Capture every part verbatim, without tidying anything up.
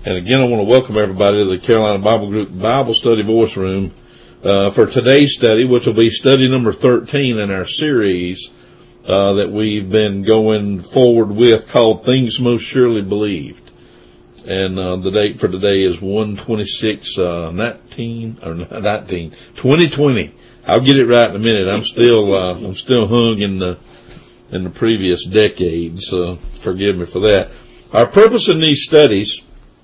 And again, I want to welcome everybody to the Carolina Bible Group Bible Study Voice Room uh, for today's study, which will be study number thirteen in our series uh, that we've been going forward with, called Things Most Surely Believed. And uh, the date for today is one twenty-six nineteen or nineteen twenty twenty. I'll get it right in a minute. I'm still uh, I'm still hung in the in the previous decade, so forgive me for that. Our purpose in these studies,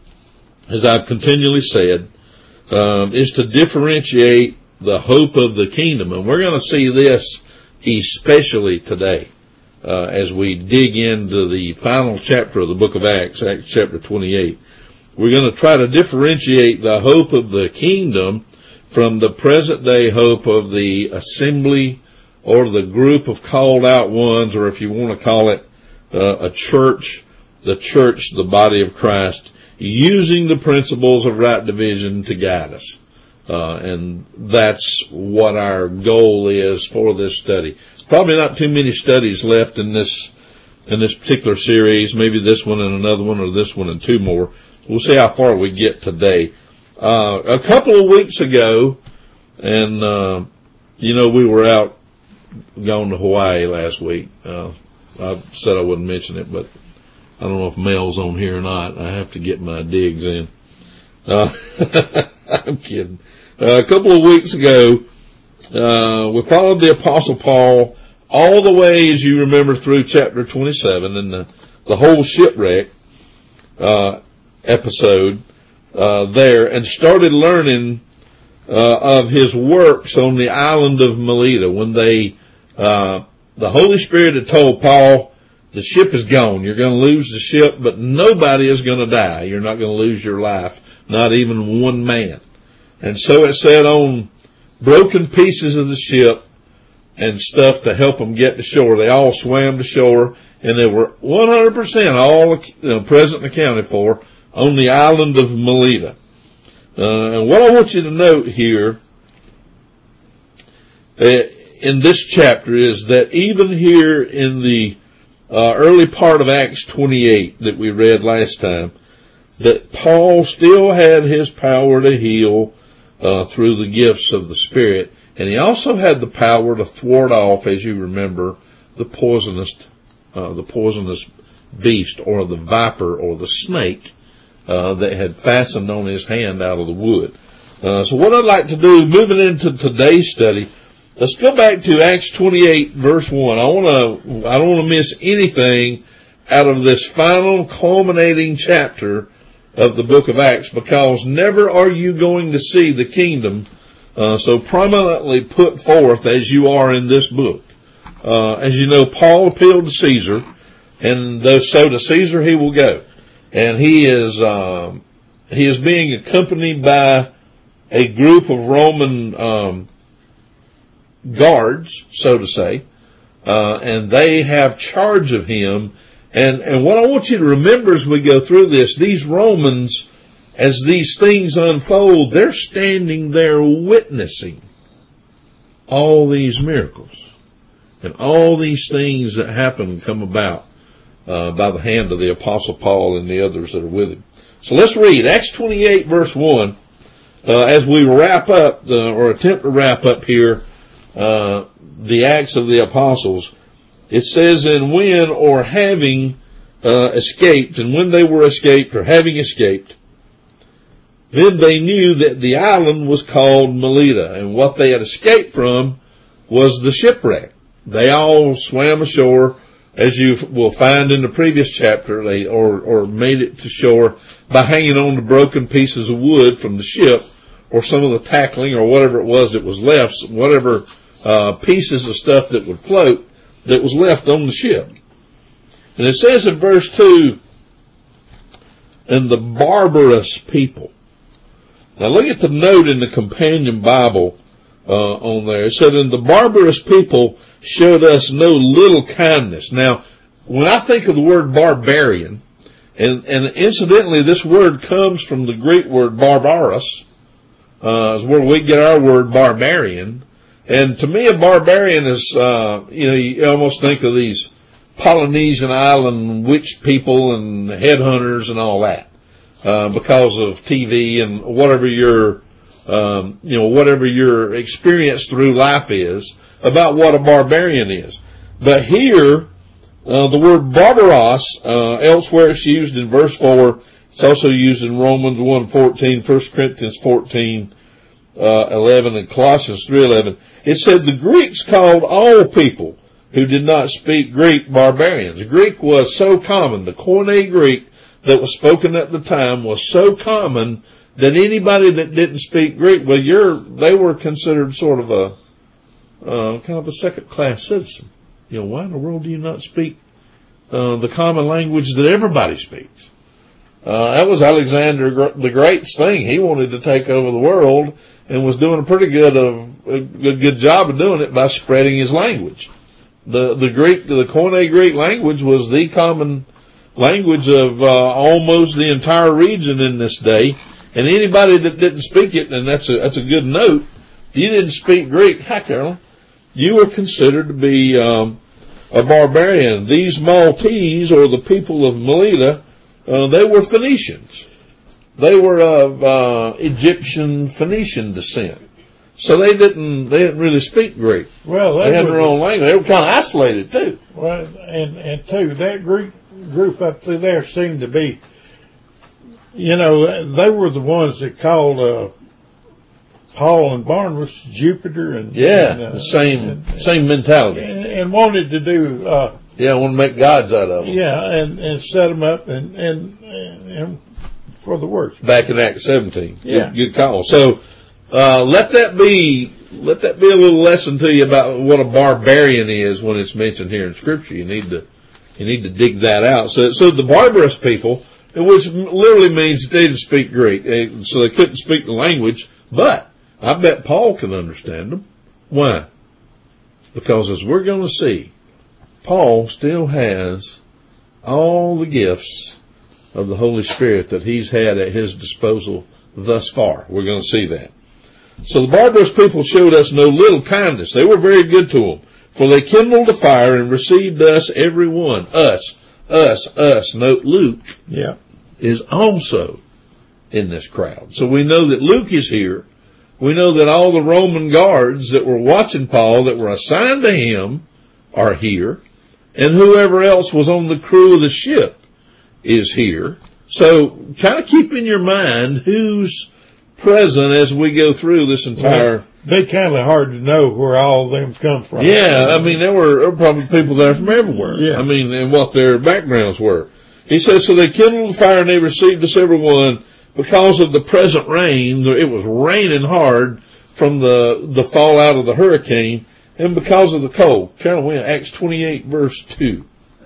as I've continually said, um, is to differentiate the hope of the kingdom. And we're going to see this especially today uh, as we dig into the final chapter of the book of Acts, Acts chapter twenty-eight. We're going to try to differentiate the hope of the kingdom from the present day hope of the assembly or the group of called out ones, or if you want to call it uh, a church, the church, the body of Christ, using the principles of right division to guide us. Uh, and that's what our goal is for this study. Probably not too many studies left in this, in this particular series. Maybe this one and another one, or this one and two more. We'll see how far we get today. Uh, a couple of weeks ago, and, uh, you know, we were out, gone to Hawaii last week. Uh, I said I wouldn't mention it, but I don't know if Mel's on here or not. I have to get my digs in. Uh, I'm kidding. Uh, a couple of weeks ago, uh, we followed the Apostle Paul all the way, as you remember, through chapter twenty-seven and the, the whole shipwreck, uh, episode, uh, there, and started learning, uh, of his works on the island of Melita when they, uh, the Holy Spirit had told Paul, the ship is gone. You're going to lose the ship, but nobody is going to die. You're not going to lose your life, not even one man. And so it said on broken pieces of the ship and stuff to help them get to shore. They all swam to shore, and they were one hundred percent all you know, present and accounted for on the island of Melita. Uh, and what I want you to note here uh, in this chapter is that even here in the Uh, early part of Acts twenty-eight that we read last time, that Paul still had his power to heal uh, through the gifts of the Spirit, and he also had the power to thwart off, as you remember, the poisonous, uh, the poisonous beast or the viper or the snake uh, that had fastened on his hand out of the wood. Uh, so what I'd like to do, moving into today's study, let's go back to Acts twenty-eight, verse one. I want to, I don't want to miss anything out of this final culminating chapter of the book of Acts, because never are you going to see the kingdom uh, so prominently put forth as you are in this book. Uh, as you know, Paul appealed to Caesar, and though so to Caesar he will go. And he is, um, he is being accompanied by a group of Roman, um, guards, so to say, uh, and they have charge of him. And, and what I want you to remember as we go through this, these Romans, as these things unfold, they're standing there witnessing all these miracles and all these things that happen come about, uh, by the hand of the Apostle Paul and the others that are with him. So let's read Acts twenty-eight, verse one, uh, as we wrap up, the, or attempt to wrap up here, Uh, the Acts of the Apostles. It says, and when or having uh, escaped, and when they were escaped or having escaped, then they knew that the island was called Melita, and what they had escaped from was the shipwreck. They all swam ashore, as you will find in the previous chapter, they or, or made it to shore by hanging on to broken pieces of wood from the ship, or some of the tackling, or whatever it was that was left, whatever uh, pieces of stuff that would float that was left on the ship. And it says in verse two, and the barbarous people. Now look at the note in the companion Bible uh, on there. It said, and the barbarous people showed us no little kindness. Now, when I think of the word barbarian, and, and incidentally, this word comes from the Greek word barbaros, uh, is where we get our word barbarian. And to me, a barbarian is, uh, you know, you almost think of these Polynesian island witch people and headhunters and all that. uh, because of T V and whatever your, um, you know, whatever your experience through life is about what a barbarian is. But here, uh, the word barbaros, uh, elsewhere it's used in verse four. It's also used in Romans one fourteen, First Corinthians fourteen, uh, eleven, and Colossians three eleven. It said the Greeks called all people who did not speak Greek barbarians. Greek was so common. The Koine Greek that was spoken at the time was so common that anybody that didn't speak Greek, well, you're, they were considered sort of a, uh, kind of a second class citizen. You know, why in the world do you not speak, uh, the common language that everybody speaks? Uh, that was Alexander the Great's thing. He wanted to take over the world and was doing a pretty good of, a good, good job of doing it by spreading his language. The, the Greek, the Koine Greek language was the common language of, uh, almost the entire region in this day. And anybody that didn't speak it, and that's a, that's a good note, if you didn't speak Greek, hi Carolyn, you were considered to be, um, a barbarian. These Maltese, or the people of Melita, uh, they were Phoenicians. They were of, uh, Egyptian Phoenician descent. So they didn't, they didn't really speak Greek. Well, they had their own language. They were kind of isolated too. Well, and, and too, that Greek group up through there seemed to be, you know, they were the ones that called, uh, Paul and Barnabas Jupiter and, yeah, and, uh, the same, and, same mentality. And, and wanted to do, uh, yeah, want to make gods out of them. Yeah, and, and set them up and, and, and for the work. Back in Acts seventeen. Yeah. Good, good call. So, uh, let that be, let that be a little lesson to you about what a barbarian is when it's mentioned here in Scripture. You need to, you need to dig that out. So, so the barbarous people, which literally means they didn't speak Greek, so they couldn't speak the language, but I bet Paul can understand them. Why? Because as we're going to see, Paul still has all the gifts of the Holy Spirit that he's had at his disposal thus far. We're going to see that. So the barbarous people showed us no little kindness. They were very good to them. For they kindled a fire and received us, every one. Us. Us. Us. Note Luke. Yeah. Is also in this crowd. So we know that Luke is here. We know that all the Roman guards that were watching Paul, that were assigned to him, are here. And whoever else was on the crew of the ship is here. So kind of keep in your mind who's present as we go through this entire... Well, they kind of hard to know where all of them come from. Yeah, I mean, there were, there were probably people there from everywhere. Yeah. I mean, and what their backgrounds were. He says, so they kindled the fire and they received us every one because of the present rain. It was raining hard from the, the fallout of the hurricane and because of the cold. Carolyn, we're in Acts twenty-eight verse two.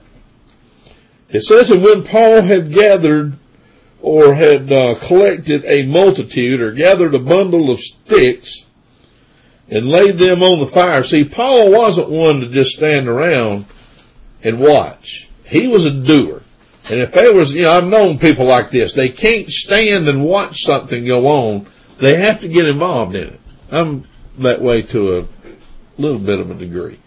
It says, and when Paul had gathered or had uh, collected a multitude or gathered a bundle of sticks and laid them on the fire. See, Paul wasn't one to just stand around and watch. He was a doer. And if there was, you know, I've known people like this. They can't stand and watch something go on. They have to get involved in it. I'm that way to a little bit of a degree.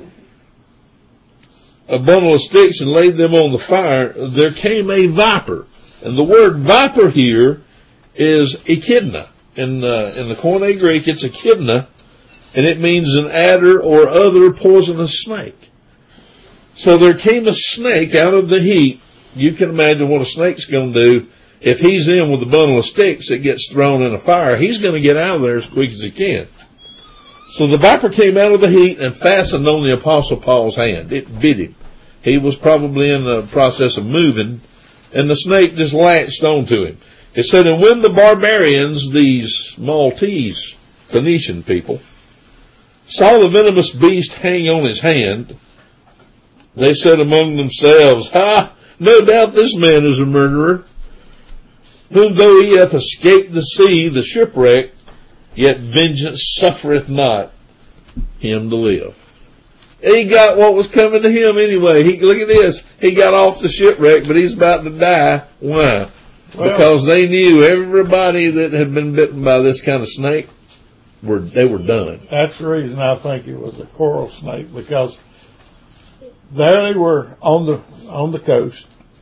A bundle of sticks and laid them on the fire. There came a viper. And the word viper here is echidna. In, uh, in the Koine Greek, it's echidna. And it means an adder or other poisonous snake. So there came a snake out of the heat. You can imagine what a snake's going to do. If he's in with a bundle of sticks that gets thrown in a fire, he's going to get out of there as quick as he can. So the viper came out of the heat and fastened on the Apostle Paul's hand. It bit him. He was probably in the process of moving, and the snake just latched onto him. It said, and when the barbarians, these Maltese Phoenician people, saw the venomous beast hang on his hand, they said among themselves, ha! No doubt this man is a murderer, whom though he hath escaped the sea, the shipwreck, yet vengeance suffereth not him to live. He got what was coming to him anyway. He, look at this. He got off the shipwreck, but he's about to die. Why? Well, because they knew everybody that had been bitten by this kind of snake, were they were done. That's the reason I think it was a coral snake, because there they were on the on the coast,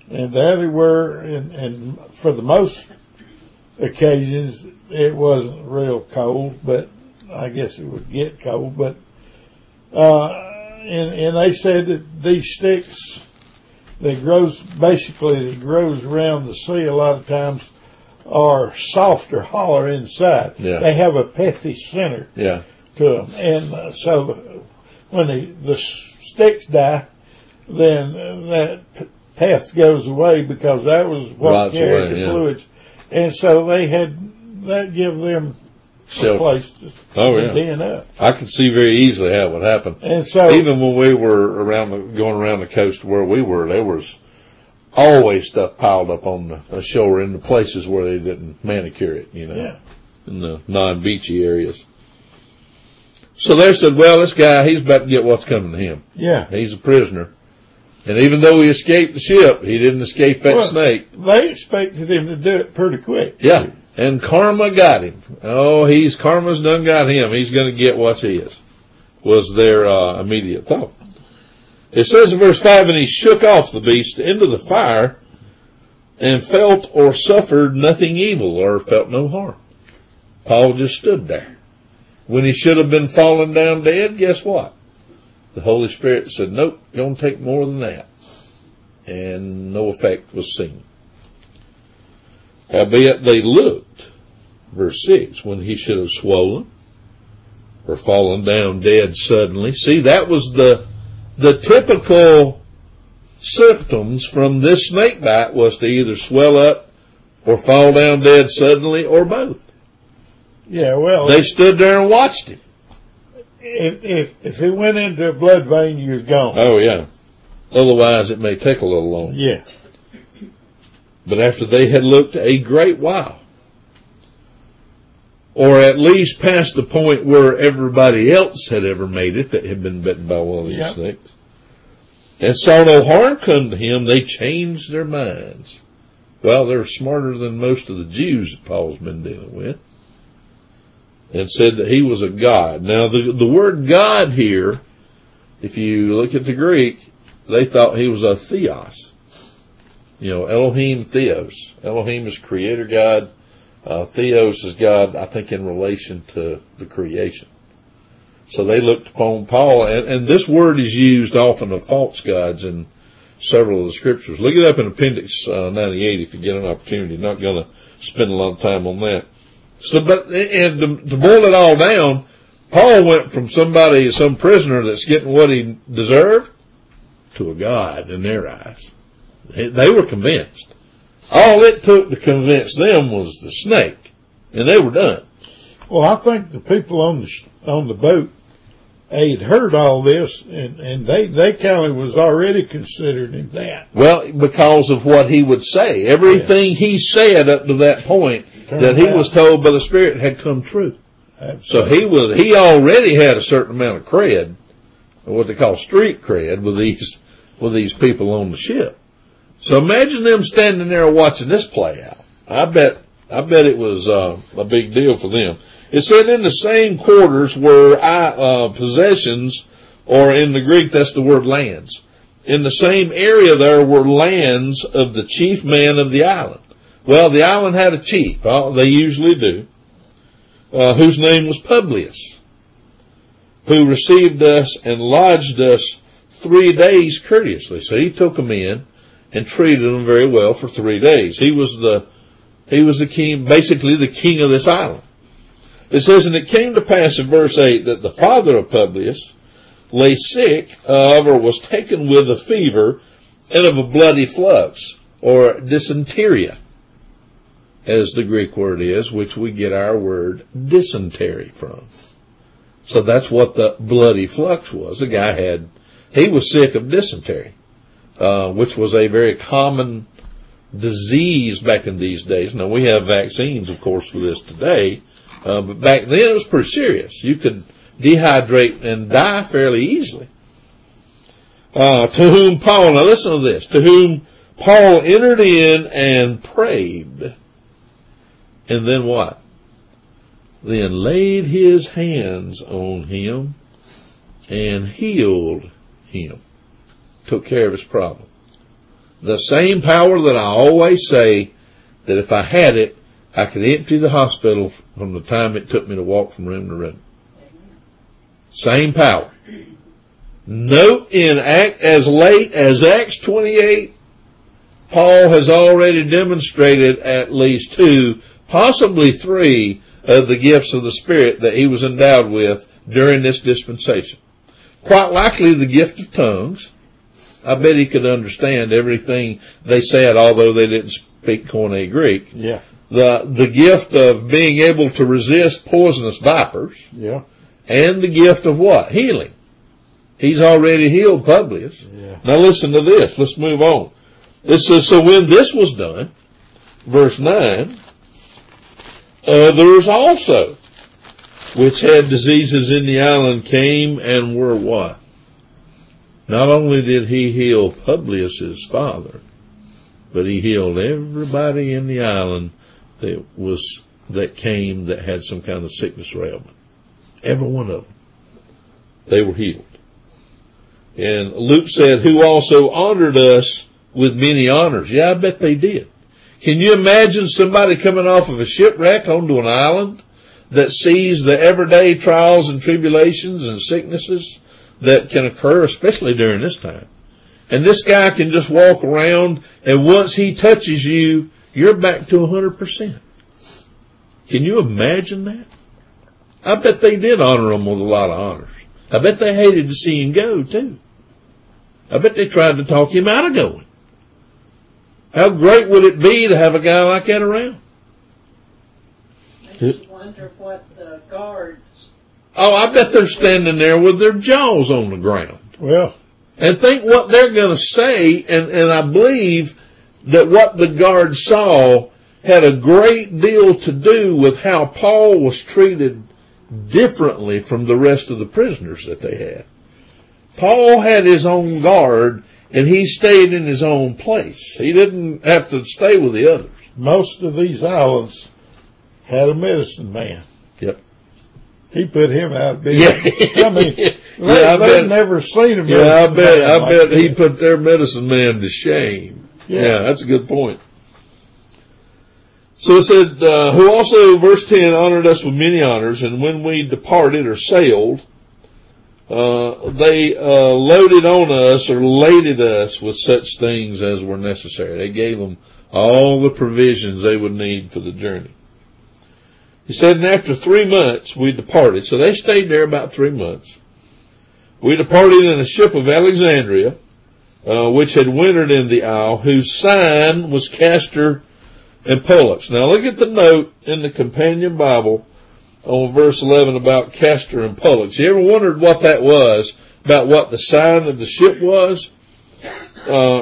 And there they were, and, and for the most occasions, it wasn't real cold, but I guess it would get cold. But uh, and and they said that these sticks that grows basically that grows around the sea a lot of times are soft or hollow inside. Yeah. They have a pithy center Yeah. to them, and uh, so when the the sticks die, then that p- path goes away because that was what Rots carried away, the yeah. fluids, and so they had that give them a Shelter. place to Oh, yeah. den up. I could see very easily how it would happen. And so Even when we were around the, going around the coast where we were, there was always stuff piled up on the, the shore in the places where they didn't manicure it, you know, yeah, in the non-beachy areas. So they said, well, this guy, he's about to get what's coming to him. yeah. He's a prisoner. And even though he escaped the ship, he didn't escape that Well, snake. They expected him to do it pretty quick. Yeah. And karma got him. Oh, he's, karma's done got him. He's going to get what's his, was their uh, immediate thought. It says in verse five, and he shook off the beast into the fire and felt or suffered nothing evil or felt no harm. Paul just stood there. When he should have been falling down dead, guess what? The Holy Spirit said, nope, don't take more than that. And no effect was seen. Howbeit they looked, verse six, when he should have swollen or fallen down dead suddenly. See, that was the, the typical symptoms from this snake bite was to either swell up or fall down dead suddenly or both. Yeah, well, They stood there and watched him. if if if it went into a blood vein, you're gone. Oh, yeah. Otherwise, it may take a little longer. Yeah. But after they had looked a great while, or at least past the point where everybody else had ever made it that had been bitten by one of these Yep. snakes, and saw no harm come to him, they changed their minds. Well, they're smarter than most of the Jews that Paul's been dealing with, and said that he was a god. Now, the, the word God here, if you look at the Greek, they thought he was a theos. You know, Elohim, Theos. Elohim is creator God. Uh, Theos is God, I think, in relation to the creation. So they looked upon Paul, and, and this word is used often of false gods in several of the scriptures. Look it up in Appendix uh, ninety-eight if you get an opportunity. Not going to spend a lot of time on that. So, but, and to, to boil it all down, Paul went from somebody, some prisoner that's getting what he deserved, to a god in their eyes. They, they were convinced. All it took to convince them was the snake, and they were done. Well, I think the people on the on the boat had heard all this, and, and they they kind of was already considering that. Well, because of what he would say, everything yeah. he said up to that point Turned that he out. was told by the Spirit had come true. Absolutely. So he was he already had a certain amount of cred, or what they call street cred, with these with these people on the ship. So imagine them standing there watching this play out. I bet, I bet it was uh, a big deal for them. It said in the same quarters were uh, possessions, or in the Greek that's the word lands. In the same area there were lands of the chief man of the island. Well, the island had a chief, uh, they usually do, uh, whose name was Publius, who received us and lodged us three days courteously. So he took them in and treated them very well for three days. He was the, he was the king, basically the king of this island. It says, and it came to pass in verse eight that the father of Publius lay sick of, or was taken with a fever and of a bloody flux, or dysentery, as the Greek word is, which we get our word dysentery from. So that's what the bloody flux was. The guy had, he was sick of dysentery. Uh, which was a very common disease back in these days. Now, we have vaccines, of course, for this today, uh, but back then it was pretty serious. You could dehydrate and die fairly easily. Uh, to whom Paul, now listen to this, to whom Paul entered in and prayed. And then what? Then laid his hands on him and healed him. Took care of his problem. The same power that I always say that if I had it, I could empty the hospital from the time it took me to walk from room to room. Same power. Note in act as late as Acts twenty-eight, Paul has already demonstrated at least two, possibly three, of the gifts of the Spirit that he was endowed with during this dispensation. Quite likely the gift of tongues. I bet he could understand everything they said, although they didn't speak Koine Greek. Yeah. The, the gift of being able to resist poisonous vipers. Yeah. And the gift of what? Healing. He's already healed Publius. Yeah. Now listen to this. Let's move on. This says, so when this was done, verse nine, others also, which had diseases in the island, came and were what? Not only did he heal Publius's father, but he healed everybody in the island that was, that came that had some kind of sickness or ailment. Every one of them. They were healed. And Luke said, who also honored us with many honors. Yeah, I bet they did. Can you imagine somebody coming off of a shipwreck onto an island that sees the everyday trials and tribulations and sicknesses that can occur, especially during this time? And this guy can just walk around, and once he touches you, you're back to one hundred percent. Can you imagine that? I bet they did honor him with a lot of honors. I bet they hated to see him go, too. I bet they tried to talk him out of going. How great would it be to have a guy like that around? I just wonder what the guards... Oh, I bet they're standing there with their jaws on the ground. Well... And think what they're going to say, and, and I believe that what the guards saw had a great deal to do with how Paul was treated differently from the rest of the prisoners that they had. Paul had his own guard, and he stayed in his own place. He didn't have to stay with the others. Most of these islands had a medicine man. Yep. He put him out of business. Yeah. I mean, they, yeah, I they've bet, never seen a medicine yeah, I bet, man I like bet that. he put their medicine man to shame. Yeah. Yeah, that's a good point. So it said, uh, who also, verse ten, honored us with many honors, and when we departed or sailed, uh, they uh, loaded on us or laded us with such things as were necessary. They gave them all the provisions they would need for the journey. He said, and after three months we departed. So they stayed there about three months. We departed in a ship of Alexandria, uh, which had wintered in the isle, whose sign was Castor and Pollux. Now look at the note in the Companion Bible on verse eleven about Castor and Pollux. You ever wondered what that was, about what the sign of the ship was? Uh,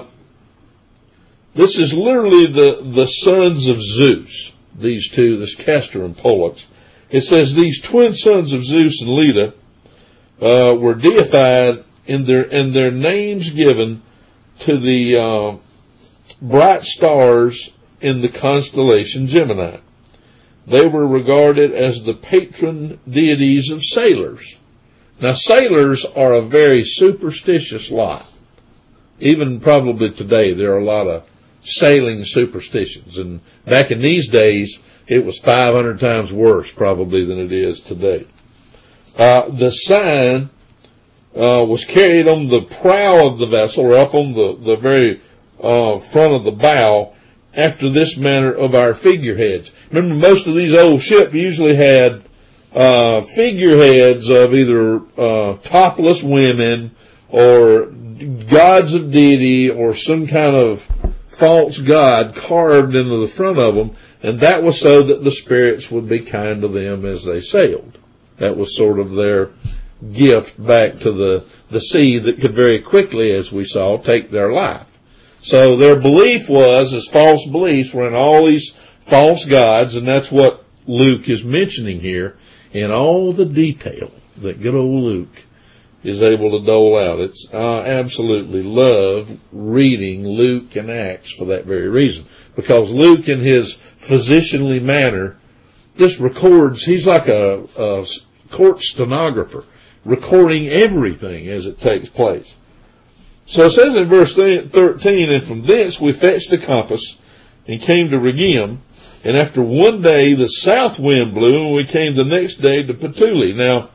this is literally the, the sons of Zeus. These two, this Castor and Pollux. It says these twin sons of Zeus and Leda uh, were deified in their in their names given to the uh, bright stars in the constellation Gemini. They were regarded as the patron deities of sailors. Now, sailors are a very superstitious lot. Even probably today, there are a lot of sailing superstitions, and back in these days it was five hundred times worse probably than it is today. Uh, the sign uh, was carried on the prow of the vessel, or up on the, the very uh, front of the bow, after this manner of our figureheads. Remember, most of these old ships usually had uh, figureheads of either uh, topless women or gods of deity or some kind of false god carved into the front of them, and that was so that the spirits would be kind to them as they sailed. That was sort of their gift back to the, the sea that could very quickly, as we saw, take their life. So their belief was, as false beliefs were in all these false gods, and that's what Luke is mentioning here in all the detail that good old Luke is able to dole out. It's, I absolutely love reading Luke and Acts for that very reason. Because Luke, in his physicianly manner, just records, he's like a, a court stenographer, recording everything as it takes place. So it says in verse thirteen, and from thence we fetched a compass and came to Rhegium, and after one day the south wind blew, and we came the next day to Puteoli. Now,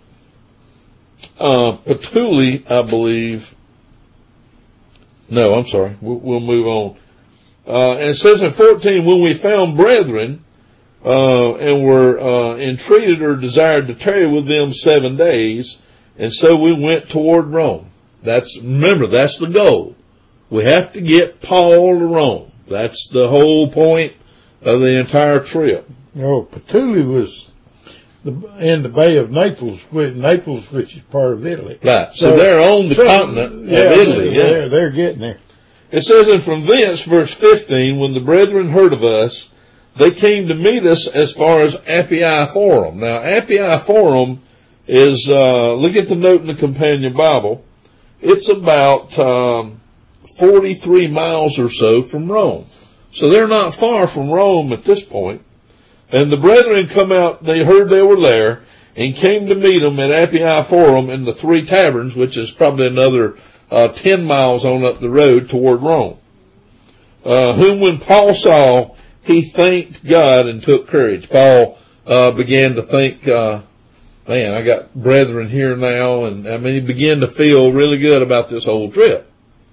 uh, Puteoli, I believe, no, I'm sorry, we'll, we'll move on. Uh, and it says in fourteen, when we found brethren, uh, and were, uh, entreated or desired to tarry with them seven days, and so we went toward Rome. That's, remember, that's the goal. We have to get Paul to Rome. That's the whole point of the entire trip. Oh, Puteoli was the, in the Bay of Naples, with Naples, which is part of Italy. Right. So, so they're on the so, continent yeah, of Italy. They're, yeah. They're, they're getting there. It says, and from thence, verse fifteen, when the brethren heard of us, they came to meet us as far as Appii Forum. Now, Appii Forum is, uh, look at the note in the companion Bible. It's about, um, forty-three miles or so from Rome. So they're not far from Rome at this point. And the brethren come out, they heard they were there, and came to meet them at Appii Forum in the Three Taverns, which is probably another uh, ten miles on up the road toward Rome. Uh, whom when Paul saw, he thanked God and took courage. Paul uh, began to think, uh, man, I got brethren here now, and I mean, he began to feel really good about this whole trip.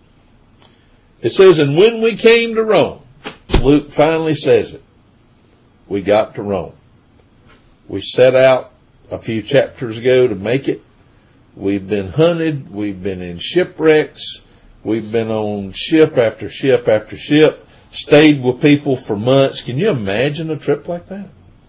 It says, and when we came to Rome, Luke finally says it, we got to Rome. We set out a few chapters ago to make it. We've been hunted. We've been in shipwrecks. We've been on ship after ship after ship, stayed with people for months. Can you imagine a trip like that?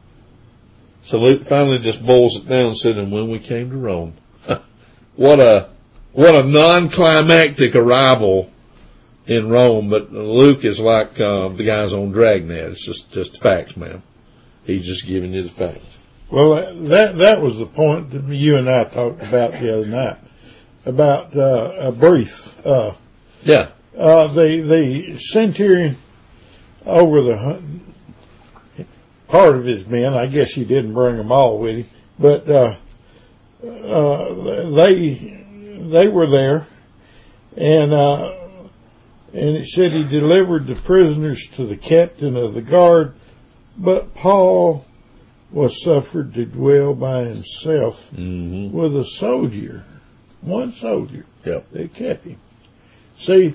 So Luke finally just boils it down and said, and when we came to Rome, what a, what a non-climactic arrival in Rome. But Luke is like, uh, the guys on Dragnet. It's just, just facts, man. He's just giving you the facts. Well, that, that was the point that you and I talked about the other night, about, uh, a brief, uh, yeah, uh, the, the centurion over the, part of his men, I guess he didn't bring them all with him, but, uh, uh, they, they were there, and, uh, and it said he delivered the prisoners to the captain of the guard, but Paul was suffered to dwell by himself mm-hmm. with a soldier, one soldier yep. that kept him. See,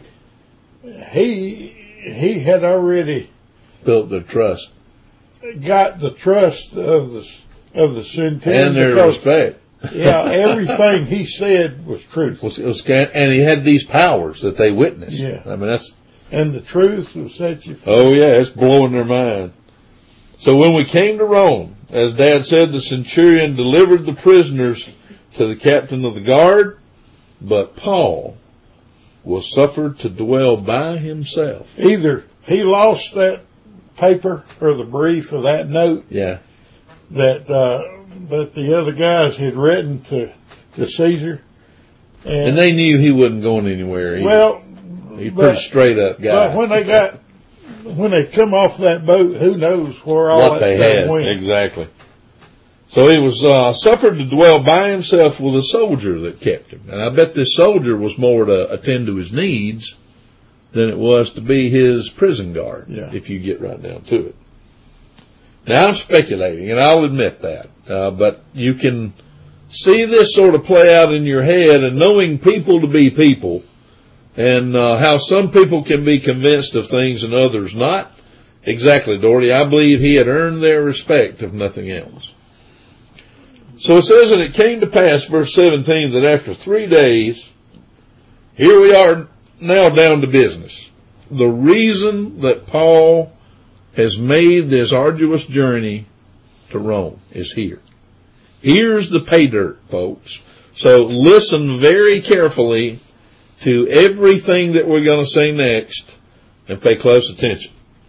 he, he had already built the trust, got the trust of the, of the centurion. And their because, respect. Yeah, everything he said was truth. Was, was, and he had these powers that they witnessed. Yeah. I mean, that's. And the truth will set you free. Oh yeah, it's blowing their mind. So when we came to Rome, as Dad said, the centurion delivered the prisoners to the captain of the guard, but Paul was suffered to dwell by himself. Either he lost that paper or the brief of that note. Yeah. That, uh, that the other guys had written to, to Caesar. And, and they knew he wasn't going anywhere either. Well, he's a pretty straight up guy. But when they got, when they come off that boat, who knows where all what that they stuff had. went. Exactly. So he was, uh, suffered to dwell by himself with a soldier that kept him. And I bet this soldier was more to attend to his needs than it was to be his prison guard. Yeah. If you get right down to it. Now I'm speculating, and I'll admit that, uh, but you can see this sort of play out in your head, and knowing people to be people, and uh, how some people can be convinced of things and others not. Exactly, Doherty. I believe he had earned their respect, if nothing else. So it says, and it came to pass, verse seventeen, that after three days, here we are now down to business. The reason that Paul has made this arduous journey to Rome is here. Here's the pay dirt, folks. So listen very carefully to everything that we're going to say next and pay close attention.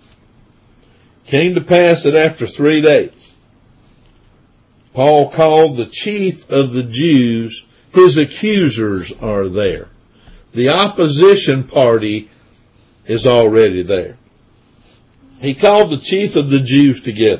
Came to pass that after three days, Paul called the chief of the Jews. His accusers are there. The opposition party is already there. He called the chief of the Jews together.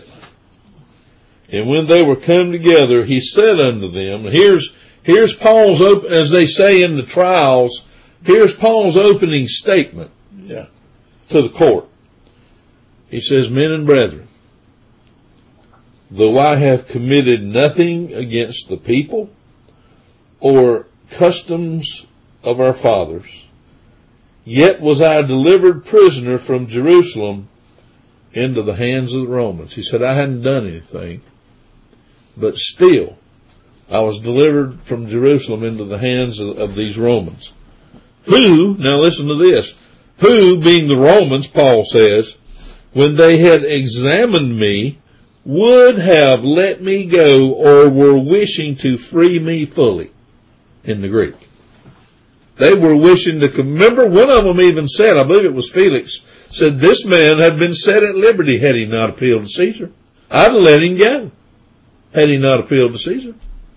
And when they were come together, he said unto them, here's, here's Paul's open, as they say in the trials, Here's Paul's opening statement Yeah. to the court. He says, men and brethren, though I have committed nothing against the people or customs of our fathers, yet was I delivered prisoner from Jerusalem into the hands of the Romans. He said, I hadn't done anything, but still I was delivered from Jerusalem into the hands of, of these Romans. Who, now listen to this, who, being the Romans, Paul says, when they had examined me, would have let me go or were wishing to free me fully, in the Greek. They were wishing to, remember one of them even said, I believe it was Felix, said this man had been set at liberty had he not appealed to Caesar. I'd let him go had he not appealed to Caesar.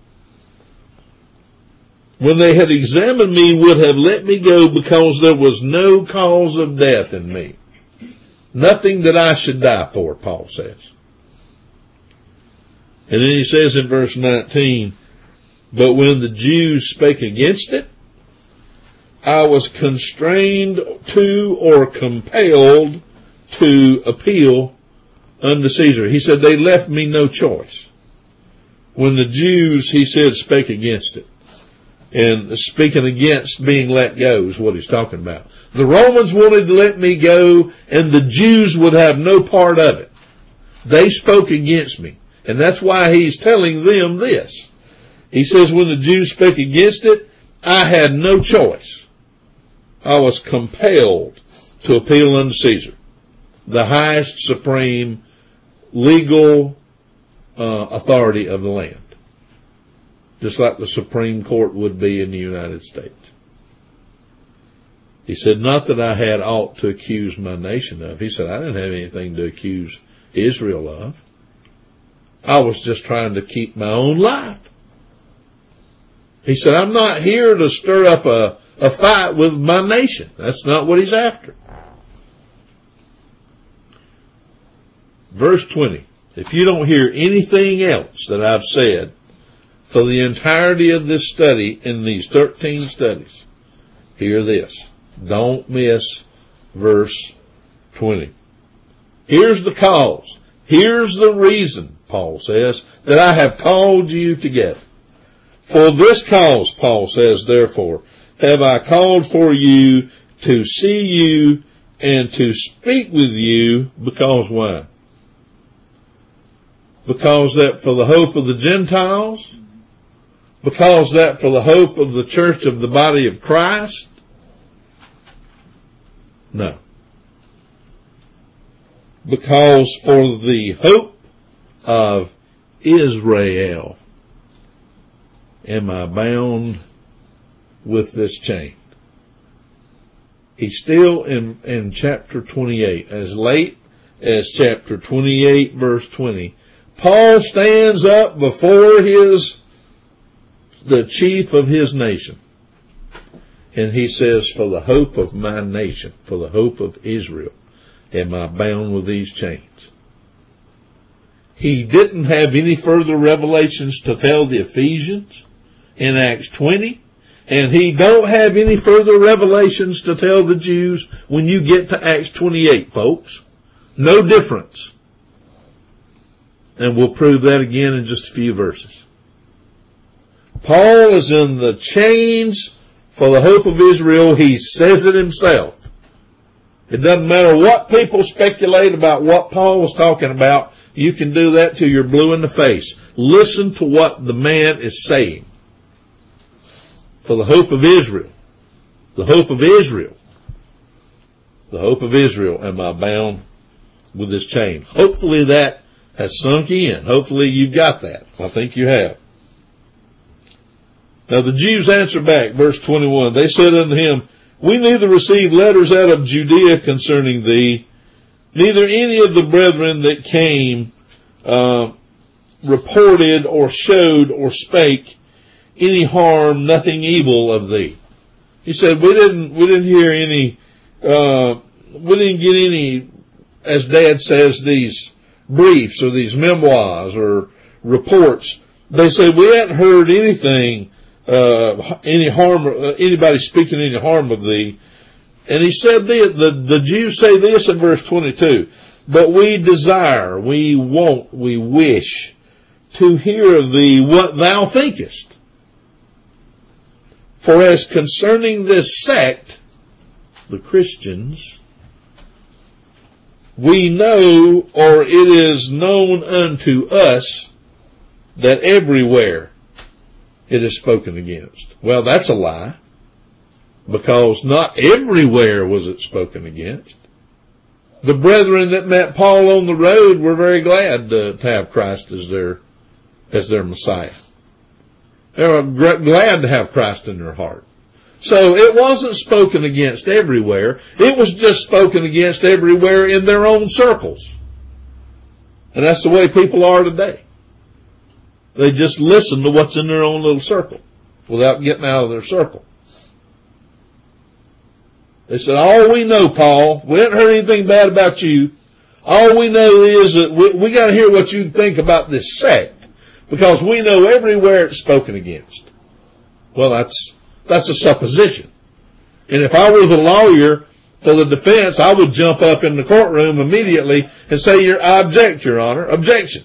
When they had examined me, would have let me go because there was no cause of death in me. Nothing that I should die for, Paul says. And then he says in verse nineteen, but when the Jews spake against it, I was constrained to or compelled to appeal unto Caesar. He said they left me no choice. When the Jews, he said, spake against it. And speaking against being let go is what he's talking about. The Romans wanted to let me go, and the Jews would have no part of it. They spoke against me. And that's why he's telling them this. He says, when the Jews spake against it, I had no choice. I was compelled to appeal unto Caesar, the highest supreme legal uh, authority of the land. Just like the Supreme Court would be in the United States. He said, not that I had aught to accuse my nation of. He said, I didn't have anything to accuse Israel of. I was just trying to keep my own life. He said, I'm not here to stir up a, a fight with my nation. That's not what he's after. Verse twenty. If you don't hear anything else that I've said for the entirety of this study in these thirteen studies, hear this. Don't miss verse twenty. Here's the cause. Here's the reason, Paul says, that I have called you together. For this cause, Paul says, therefore, have I called for you to see you and to speak with you, because why? Because that for the hope of the Gentiles, because that for the hope of the church of the body of Christ? No. Because for the hope of Israel am I bound with this chain. He's still in, in chapter twenty-eight. As late as chapter twenty-eight, verse twenty, Paul stands up before his, the chief of his nation. And he says, for the hope of my nation, for the hope of Israel, am I bound with these chains. He didn't have any further revelations to tell the Ephesians in Acts twenty. And he don't have any further revelations to tell the Jews when you get to Acts twenty-eight, folks. No difference. And we'll prove that again in just a few verses. Paul is in the chains for the hope of Israel. He says it himself. It doesn't matter what people speculate about what Paul was talking about. You can do that till you're blue in the face. Listen to what the man is saying. For the hope of Israel. The hope of Israel. The hope of Israel am I bound with this chain. Hopefully that has sunk in. Hopefully you've got that. I think you have. Now the Jews answered back, verse twenty-one, they said unto him, we neither received letters out of Judea concerning thee, neither any of the brethren that came uh, reported or showed or spake any harm, nothing evil of thee. He said, we didn't, we didn't hear any, uh, we didn't get any, as Dad says, these briefs or these memoirs or reports. They say we hadn't heard anything uh, any harm, uh, anybody speaking any harm of thee. And he said this, the, the Jews say this in verse twenty-two, but we desire, we want, we wish to hear of thee what thou thinkest. For as concerning this sect, the Christians, we know, or it is known unto us, that everywhere it is spoken against. Well, that's a lie, because not everywhere was it spoken against. The brethren that met Paul on the road were very glad to, to have Christ as their, as their Messiah. They were gr- glad to have Christ in their heart. So it wasn't spoken against everywhere. It was just spoken against everywhere in their own circles. And that's the way people are today. They just listen to what's in their own little circle without getting out of their circle. They said, all we know, Paul, we haven't heard anything bad about you. All we know is that we, we got to hear what you think about this sect, because we know everywhere it's spoken against. Well, that's, that's a supposition. And if I were the lawyer for the defense, I would jump up in the courtroom immediately and say, Your, I object, Your Honor. Objection.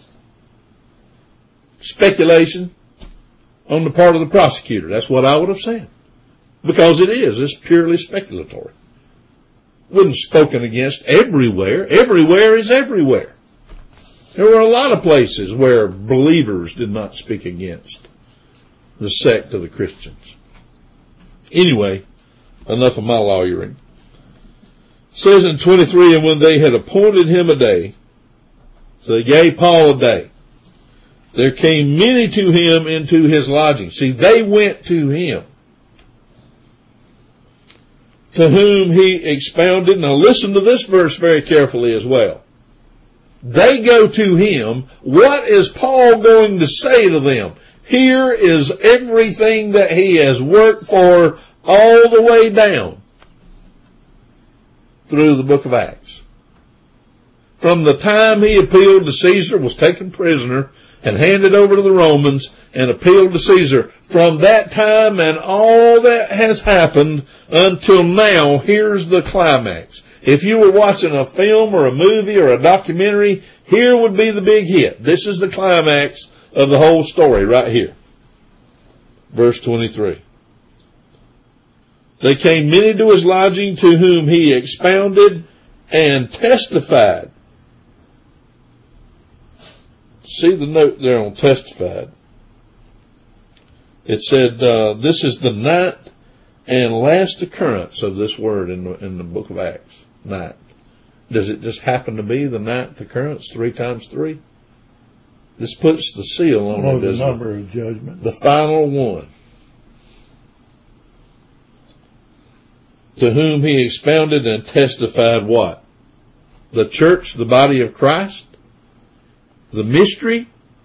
Speculation on the part of the prosecutor. That's what I would have said. Because it is. It's purely speculatory. Wasn't spoken against everywhere. Everywhere is everywhere. There were a lot of places where believers did not speak against the sect of the Christians. Anyway, enough of my lawyering. It says in twenty-three, and when they had appointed him a day, so they gave Paul a day, there came many to him into his lodging. See, they went to him, to whom he expounded. Now listen to this verse very carefully as well. They go to him. What is Paul going to say to them? Here is everything that he has worked for all the way down through the book of Acts. From the time he appealed to Caesar, was taken prisoner, and handed over to the Romans, and appealed to Caesar. From that time and all that has happened until now, here's the climax. If you were watching a film or a movie or a documentary, here would be the big hit. This is the climax of the whole story right here. Verse twenty-three. They came many to his lodging, to whom he expounded and testified. See the note there on testified. It said, uh, this is the ninth and last occurrence of this word in the, in the book of Acts. Ninth. Does it just happen to be the ninth occurrence? Three times three? This puts the seal on oh, it. The number of judgment. The final one. To whom he expounded and testified what? The church, the body of Christ? The mystery,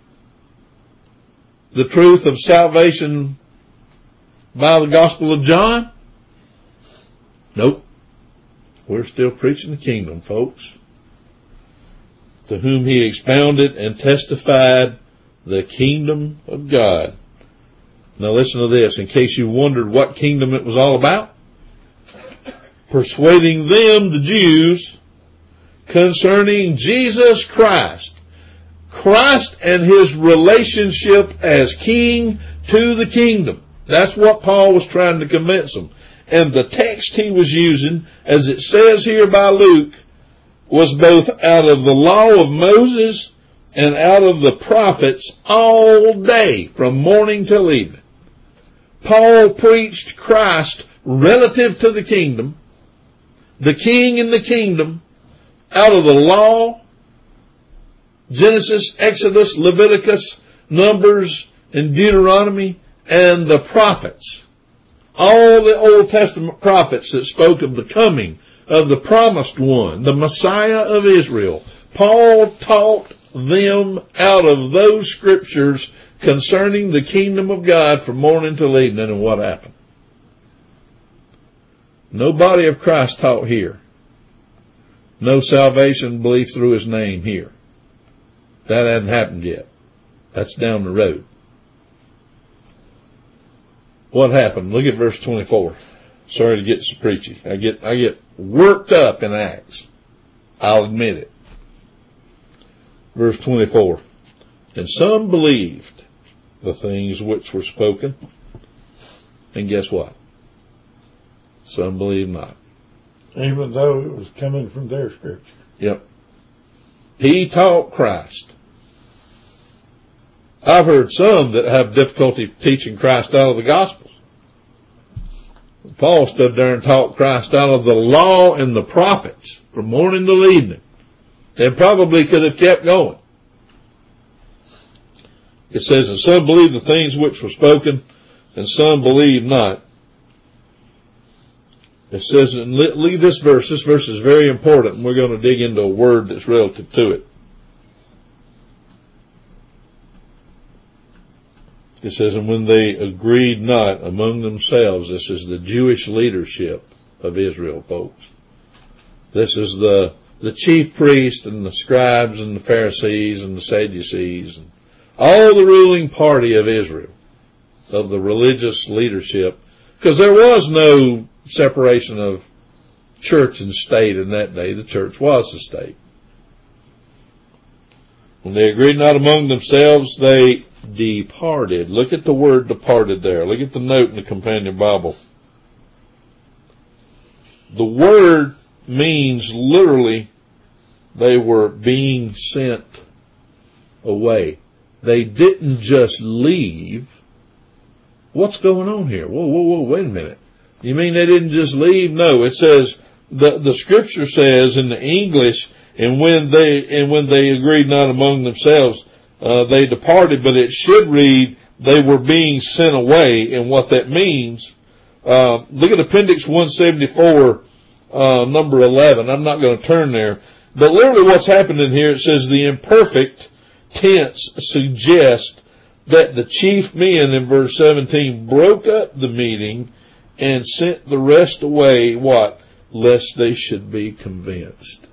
the truth of salvation by the Gospel of John? Nope. We're still preaching the kingdom, folks. To whom he expounded and testified the kingdom of God. Now listen to this, in case you wondered what kingdom it was all about. Persuading them, the Jews, concerning Jesus Christ. Christ and his relationship as king to the kingdom. That's what Paul was trying to convince them. And the text he was using, as it says here by Luke, was both out of the law of Moses and out of the prophets all day, from morning till evening. Paul preached Christ relative to the kingdom, the king and the kingdom, out of the law, Genesis, Exodus, Leviticus, Numbers, and Deuteronomy, and the prophets. All the Old Testament prophets that spoke of the coming of the promised one, the Messiah of Israel. Paul taught them out of those scriptures concerning the kingdom of God from morning till evening. And what happened? No body of Christ taught here. No salvation belief through his name here. That hadn't happened yet. That's down the road. what happened? Look at verse twenty-four. Sorry to get so preachy. I get, I get worked up in Acts. I'll admit it. Verse twenty-four. And some believed the things which were spoken. And guess what? Some believed not. Even though it was coming from their scripture. Yep. He taught Christ. I've heard some that have difficulty teaching Christ out of the Gospels. Paul stood there and taught Christ out of the law and the prophets from morning till evening. And probably could have kept going. It says, and some believed the things which were spoken, and some believed not. It says, and leave this verse. This verse is very important, and we're going to dig into a word that's relative to it. It says, and when they agreed not among themselves, this is the Jewish leadership of Israel, folks. This is the, the chief priest and the scribes and the Pharisees and the Sadducees and all the ruling party of Israel, of the religious leadership, because there was no separation of church and state in that day. The church was the state. When they agreed not among themselves, they departed. Look at the word departed there. Look at the note in the companion Bible. The word means literally they were being sent away. They didn't just leave. What's going on here? Whoa, whoa, whoa, wait a minute. You mean they didn't just leave? No, it says, the, the scripture says in the English, and when they, and when they agreed not among themselves, Uh, they departed, but it should read they were being sent away. And what that means, uh, look at Appendix one seventy-four, uh, number eleven. I'm not going to turn there, but literally what's happening here, it says the imperfect tense suggests that the chief men in verse seventeen broke up the meeting and sent the rest away, what? Lest they should be convinced.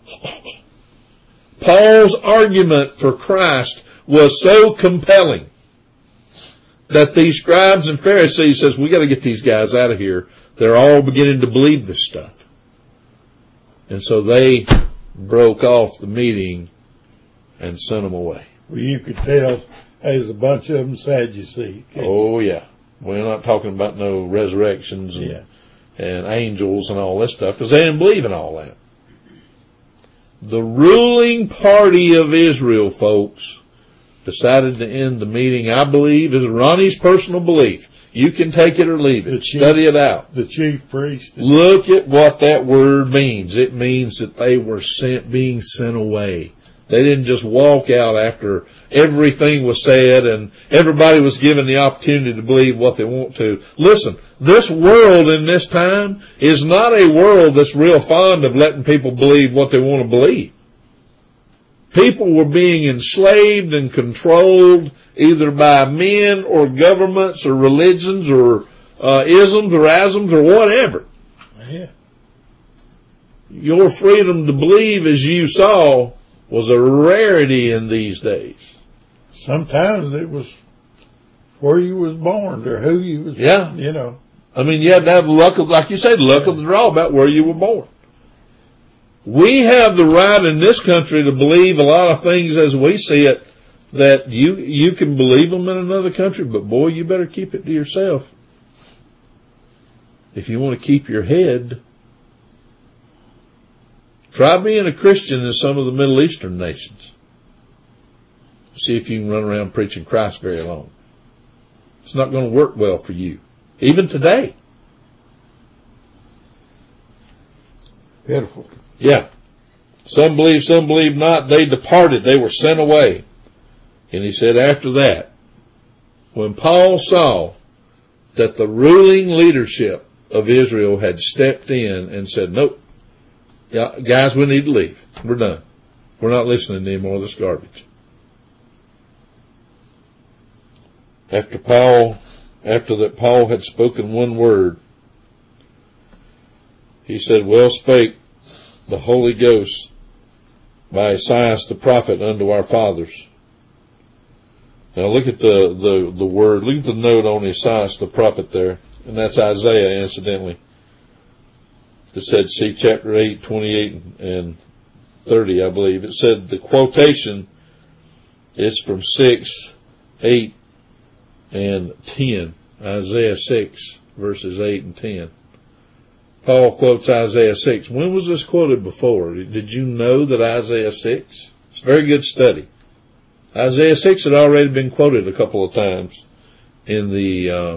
Paul's argument for Christ was so compelling that these scribes and Pharisees says, we got to get these guys out of here. They're all beginning to believe this stuff. And so they broke off the meeting and sent them away. Well, you could tell there's a bunch of them Sadducees. Oh, yeah. We're not talking about no resurrections and, yeah. and angels and all this stuff, because they didn't believe in all that. The ruling party of Israel, folks, decided to end the meeting, I believe, is Ronnie's personal belief. You can take it or leave it. Chief, Study it out. The chief priest. Look at what that word means. It means that they were sent, being sent away. They didn't just walk out after everything was said and everybody was given the opportunity to believe what they want to. Listen, this world in this time is not a world that's real fond of letting people believe what they want to believe. People were being enslaved and controlled either by men or governments or religions or uh, isms or asms or whatever. Yeah. Your freedom to believe, as you saw, was a rarity in these days. Sometimes it was where you was born or who you was, yeah. you know. I mean, you had to have luck of, like you said, luck of the draw about where you were born. We have the right in this country to believe a lot of things as we see it, that you, you can believe them in another country, but boy, you better keep it to yourself. If you want to keep your head, try being a Christian in some of the Middle Eastern nations. See if you can run around preaching Christ very long. It's not going to work well for you. Even today. Beautiful. Yeah. Some believe, some believe not. They departed. They were sent away. And he said after that, when Paul saw that the ruling leadership of Israel had stepped in and said, nope, yeah, guys, we need to leave. We're done. We're not listening to any more of this garbage. After Paul, after that Paul had spoken one word, he said, well spake the Holy Ghost by Esaias the prophet unto our fathers. Now look at the, the, the word, look at the note on Esaias the prophet there, and that's Isaiah, incidentally. It said, see chapter eight, twenty-eight and thirty, I believe. It said the quotation is from six, eight, and ten. Isaiah six, verses eight and ten. Paul quotes Isaiah six. When was this quoted before? Did you know that Isaiah six? It's a very good study. Isaiah six had already been quoted a couple of times in the, uh,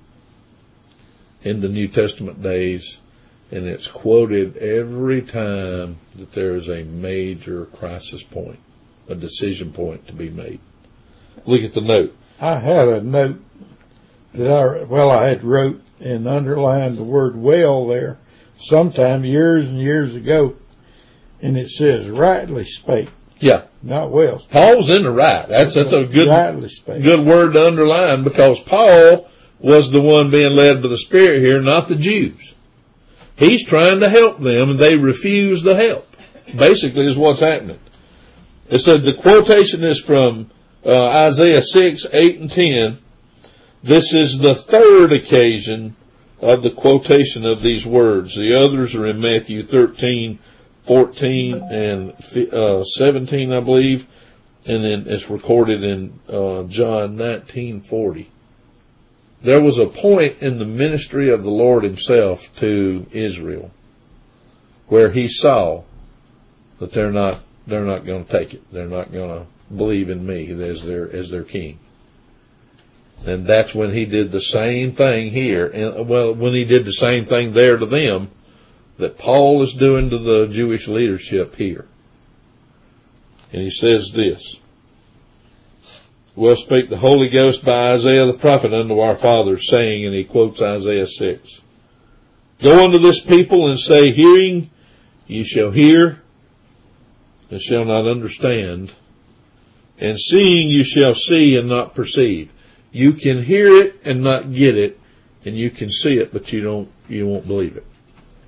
in the New Testament days. And it's quoted every time that there is a major crisis point, a decision point to be made. Look at the note. I had a note that I, well, I had wrote and underlined the word well there sometime years and years ago. And it says rightly spake. Yeah. Not well. Paul's in the right. That's, that's a good, rightly spake. good word to underline, because Paul was the one being led by the Spirit here, not the Jews. He's trying to help them, and they refuse the help. Basically is what's happening. It said the quotation is from uh, Isaiah six, eight, and ten. This is the third occasion of the quotation of these words. The others are in Matthew thirteen, fourteen, and uh, seventeen, I believe. And then it's recorded in uh, John nineteen, forty. There was a point in the ministry of the Lord himself to Israel where he saw that they're not, they're not going to take it. They're not going to believe in me as their, as their king. And that's when he did the same thing here. And, well, when he did the same thing there to them that Paul is doing to the Jewish leadership here. And he says this. Well spake the Holy Ghost by Isaiah the prophet unto our fathers, saying, and he quotes Isaiah six, go unto this people and say, hearing ye shall hear and shall not understand, and seeing you shall see and not perceive. You can hear it and not get it, and you can see it, but you don't, you won't believe it.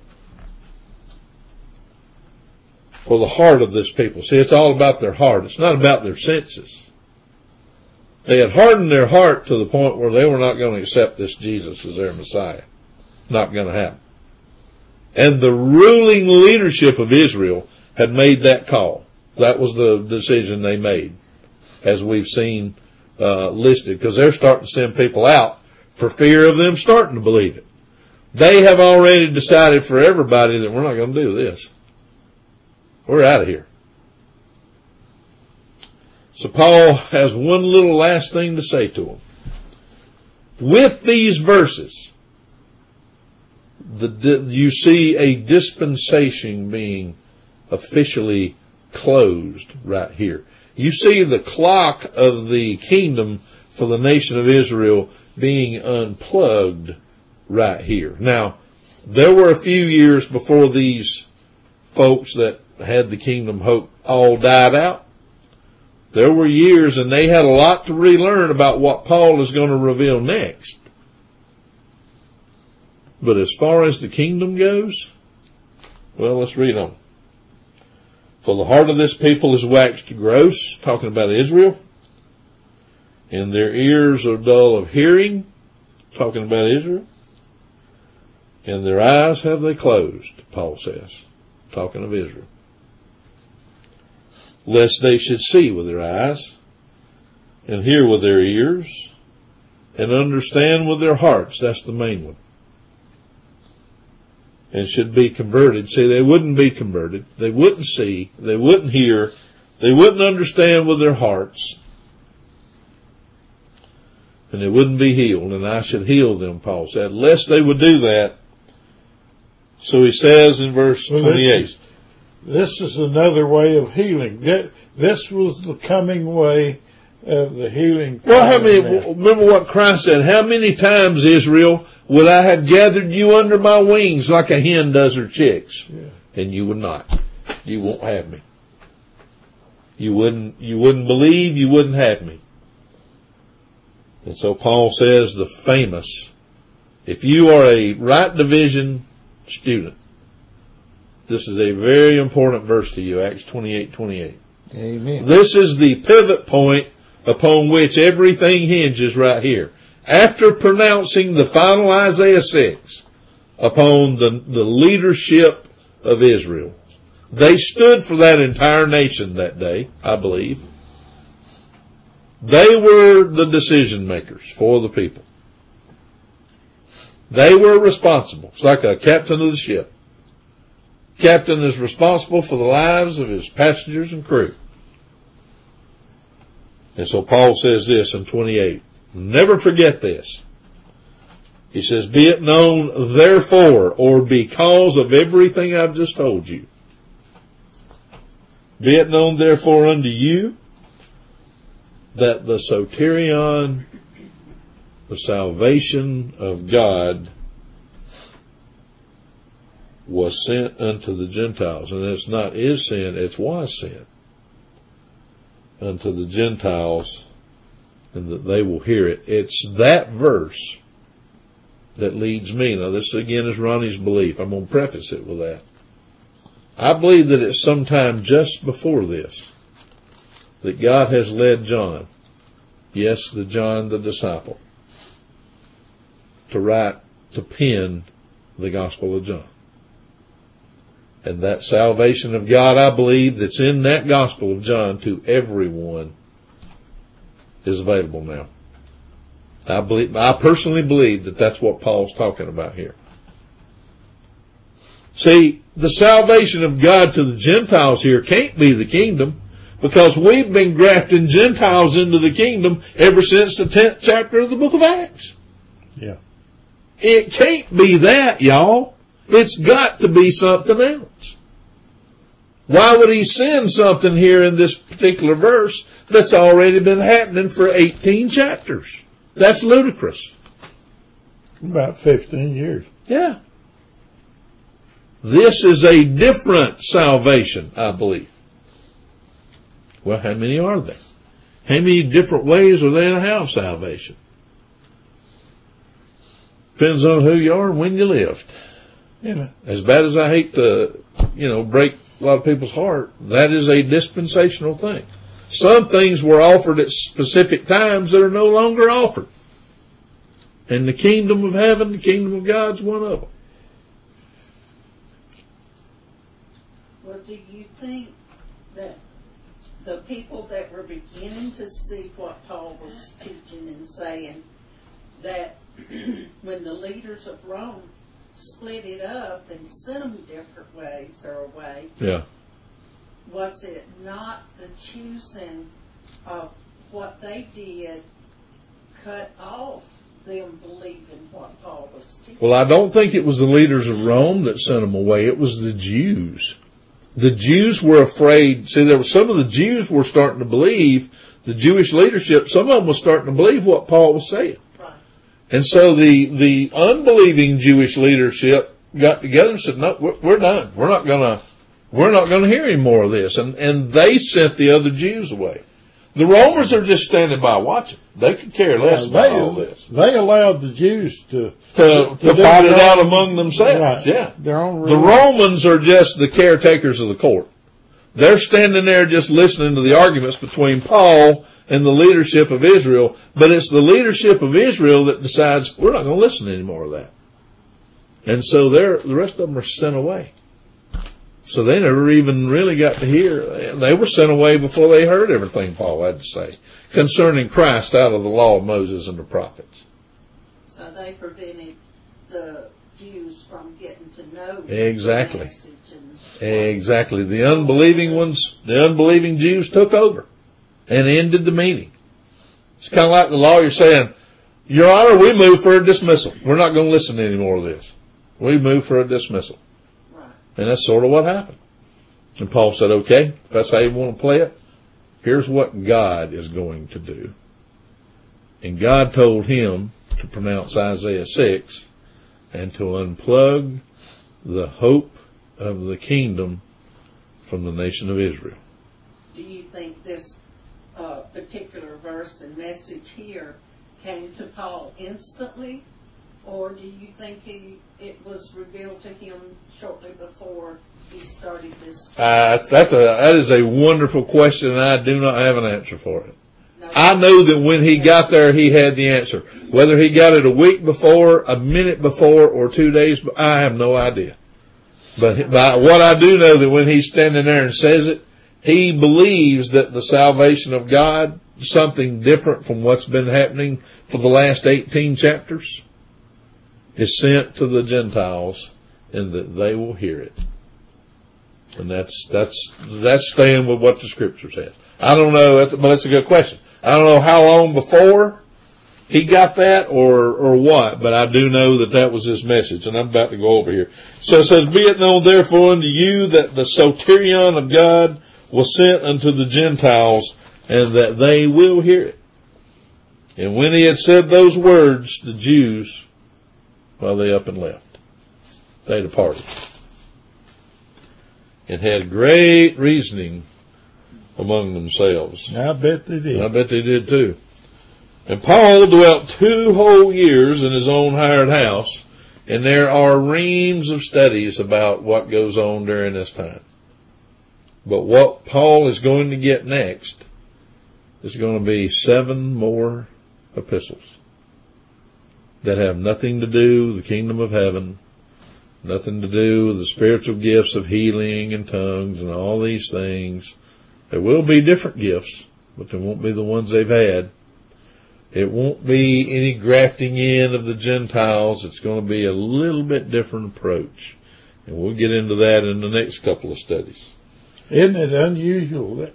For the heart of this people. See, it's all about their heart. It's not about their senses. They had hardened their heart to the point where they were not going to accept this Jesus as their Messiah. Not going to happen. And the ruling leadership of Israel had made that call. That was the decision they made, as we've seen uh, listed, because they're starting to send people out for fear of them starting to believe it. They have already decided for everybody that we're not going to do this. We're out of here. So Paul has one little last thing to say to them. With these verses, the, you see a dispensation being officially closed right here. You see the clock of the kingdom for the nation of Israel being unplugged right here. Now, there were a few years before these folks that had the kingdom hope all died out. There were years, and they had a lot to relearn about what Paul is going to reveal next. But as far as the kingdom goes, well, let's read on. For the heart of this people is waxed gross, talking about Israel, and their ears are dull of hearing, talking about Israel, and their eyes have they closed, Paul says, talking of Israel. Lest they should see with their eyes, and hear with their ears, and understand with their hearts. That's the main one. And should be converted. See, they wouldn't be converted. They wouldn't see. They wouldn't hear. They wouldn't understand with their hearts. And they wouldn't be healed. And I should heal them, Paul said, lest they would do that. So he says in verse well, twenty-eight. This is another way of healing. This was the coming way of the healing. Well, how many, remember what Christ said, how many times, Israel, would I have gathered you under my wings like a hen does her chicks? Yeah. And you would not. You won't have me. You wouldn't, you wouldn't believe, you wouldn't have me. And so Paul says the famous, if you are a right division student, this is a very important verse to you, Acts twenty-eight twenty-eight. Amen. This is the pivot point upon which everything hinges right here. After pronouncing the final Isaiah six upon the, the leadership of Israel, they stood for that entire nation that day, I believe. They were the decision makers for the people. They were responsible. It's like a captain of the ship. Captain is responsible for the lives of his passengers and crew. And so Paul says this in twenty-eight. Never forget this. He says, be it known therefore, or because of everything I've just told you. Be it known therefore unto you that the soterion, the salvation of God, was sent unto the Gentiles. And it's not is sent, it's was sent unto the Gentiles, and that they will hear it. It's that verse that leads me. Now this again is Ronnie's belief. I'm going to preface it with that. I believe that it's sometime just before this that God has led John, yes, the John the disciple, to write, to pen the Gospel of John. And that salvation of God, I believe, that's in that Gospel of John to everyone is available now. I believe, I personally believe that that's what Paul's talking about here. See, the salvation of God to the Gentiles here can't be the kingdom, because we've been grafting Gentiles into the kingdom ever since the tenth chapter of the book of Acts. Yeah. It can't be that, y'all. It's got to be something else. Why would he send something here in this particular verse that's already been happening for eighteen chapters? That's ludicrous. About fifteen years. Yeah. This is a different salvation, I believe. Well, how many are there? How many different ways are there to have salvation? Depends on who you are and when you lived. Yeah. As bad as I hate to, you know, break a lot of people's heart, that is a dispensational thing. Some things were offered at specific times that are no longer offered. And the kingdom of heaven, the kingdom of God's one of them. Well, do you think that the people that were beginning to see what Paul was teaching and saying, that when the leaders of Rome split it up and sent them different ways or away, Yeah. was it not the choosing of what they did cut off them believing what Paul was teaching? Well, I don't think it was the leaders of Rome that sent them away. It was the Jews. The Jews were afraid. See, there were some of the Jews were starting to believe, the Jewish leadership, some of them was starting to believe what Paul was saying. Right. And so the, the unbelieving Jewish leadership got together and said, no, we're, we're done. We're not gonna, we're not gonna hear any more of this. And, and they sent the other Jews away. The Romans are just standing by watching. They could care less Yeah, about they, all this. They allowed the Jews to To, to, to do fight it their out own- among themselves. Right. Yeah. Their own The rules. Romans are just the caretakers of the court. They're standing there just listening to the arguments between Paul and the leadership of Israel, but it's the leadership of Israel that decides we're not going to listen to any more of that. And so they're, the rest of them are sent away. So they never even really got to hear. They were sent away before they heard everything Paul had to say concerning Christ out of the law of Moses and the prophets. So they prevented the Jews from getting to know Exactly. the message. And Exactly. The unbelieving ones, the unbelieving Jews took over and ended the meeting. It's kind of like the lawyer saying, Your Honor, we move for a dismissal. We're not going to listen to any more of this. We move for a dismissal. Right. And that's sort of what happened. And Paul said, okay, if that's how you want to play it, here's what God is going to do. And God told him to pronounce Isaiah six and to unplug the hope of the kingdom from the nation of Israel. Do you think this uh, particular verse and message here came to Paul instantly, or do you think he it was revealed to him shortly before he started this? Uh, that's a that is a wonderful question, and I do not have an answer for it. No, I know that when he got there, he had the answer. Whether he got it a week before, a minute before, or two days, I have no idea. But by what I do know that when he's standing there and says it, he believes that the salvation of God, something different from what's been happening for the last eighteen chapters, is sent to the Gentiles and that they will hear it. And that's, that's, that's staying with what the scripture says. I don't know, but that's a good question. I don't know how long before he got that or, or what, but I do know that that was his message, and I'm about to go over here. So it says, be it known therefore unto you that the soterion of God was sent unto the Gentiles, and that they will hear it. And when he had said those words, the Jews, well, they up and left. They departed. And had great reasoning among themselves. I bet they did. I bet they did too. And Paul dwelt two whole years in his own hired house, and there are reams of studies about what goes on during this time. But what Paul is going to get next is going to be seven more epistles that have nothing to do with the kingdom of heaven, nothing to do with the spiritual gifts of healing and tongues and all these things. There will be different gifts, but they won't be the ones they've had. It won't be any grafting in of the Gentiles. It's going to be a little bit different approach. And we'll get into that in the next couple of studies. Isn't it unusual that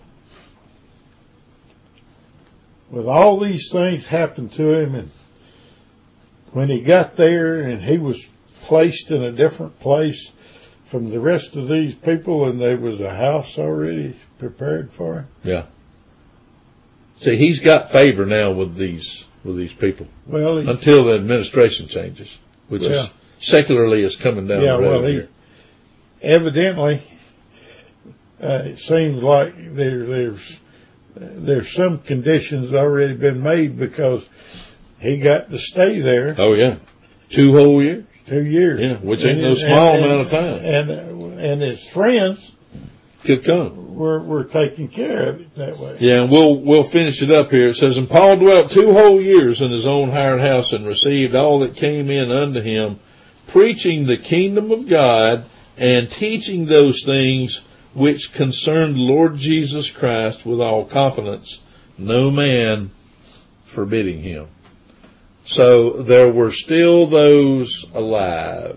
with all these things happened to him, and when he got there and he was placed in a different place from the rest of these people, and there was a house already prepared for him? Yeah. See, he's got favor now with these with these people. Well, he, until the administration changes, which well, is secularly is coming down yeah, the road well, he, here. Evidently, uh, it seems like there, there's there's some conditions already been made because he got to stay there. Oh yeah, two whole years. Two years. Yeah, which ain't and, no small and, amount of time. And and, and his friends could come. We're we're taking care of it that way. Yeah, and we'll we'll finish it up here. It says, and Paul dwelt two whole years in his own hired house, and received all that came in unto him, preaching the kingdom of God, and teaching those things which concerned Lord Jesus Christ with all confidence, no man forbidding him. So there were still those alive,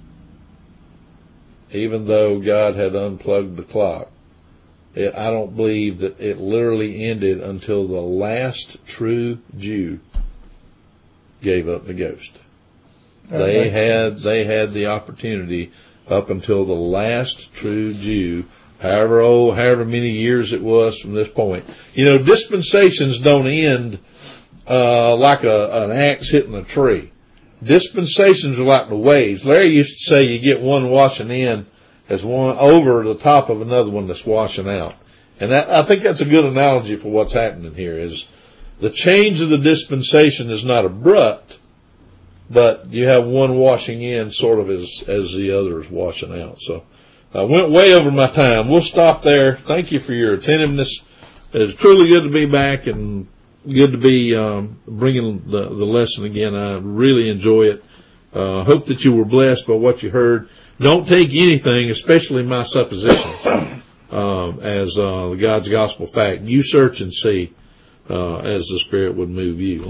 even though God had unplugged the clock. It, I don't believe that it literally ended until the last true Jew gave up the ghost. That they had sense. They had the opportunity up until the last true Jew, however old, however many years it was from this point. You know, dispensations don't end uh like a, an axe hitting a tree. Dispensations are like the waves. Larry used to say you get one washing in as one over the top of another one that's washing out. And that, I think that's a good analogy for what's happening here. Is the change of the dispensation is not abrupt, but you have one washing in sort of as, as the other is washing out. So I went way over my time. We'll stop there. Thank you for your attentiveness. It's truly good to be back and good to be um, bringing the, the lesson again. I really enjoy it. Uh, hope that you were blessed by what you heard. Don't take anything, especially my suppositions, um, as uh, the God's gospel fact. You search and see uh, as the Spirit would move you.